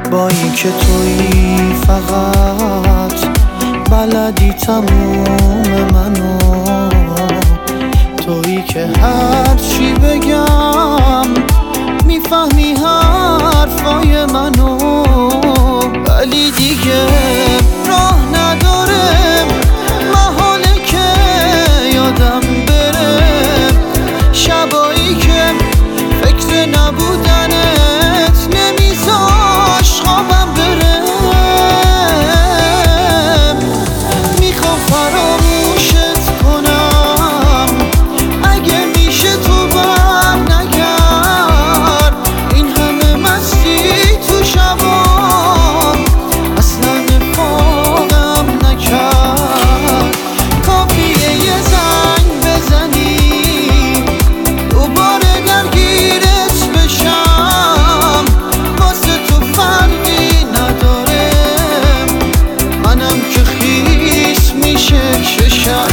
با این که تویی فقط بلدی تموم منو، تویی که هر چی بگم میفهمی حرفای منو، ولی دیگه راه نداره محاله که یادم بره شبایی که فکر نبودنت نمیذاش خوابم بره. میخوام فراموشت کنم اگه میشه تو بر نگرد، این همه مستی تو شبام اصلا اتفاقم نکرد. کافیه یه زنگ بزنی دوباره درگیرت بشم، واسه تو فرقی نداره منم که خیس میشه چشم.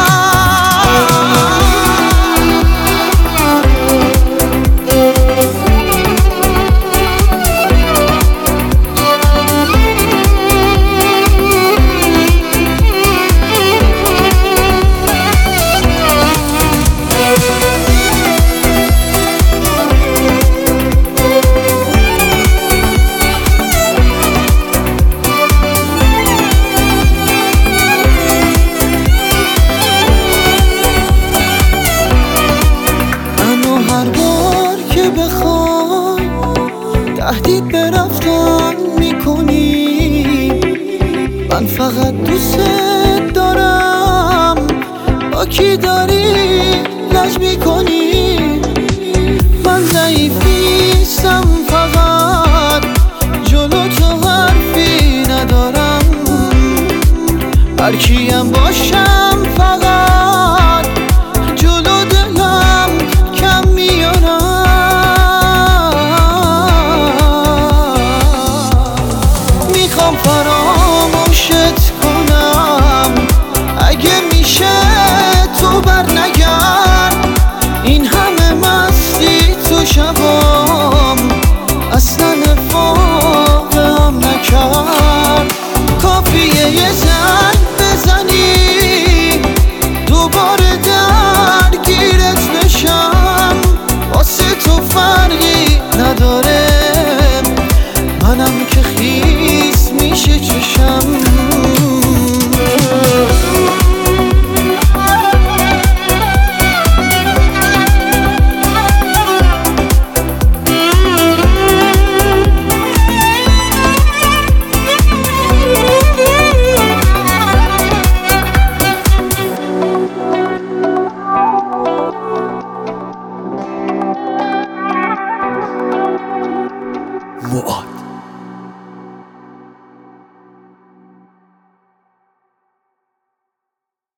هر بار که بخوای تهدید به رفتن میکنی، من فقط دوست دارم با کی داری لج میکنی. من ضعیف نیستم فقط جلو تو حرفی ندارم، هر کیم باشم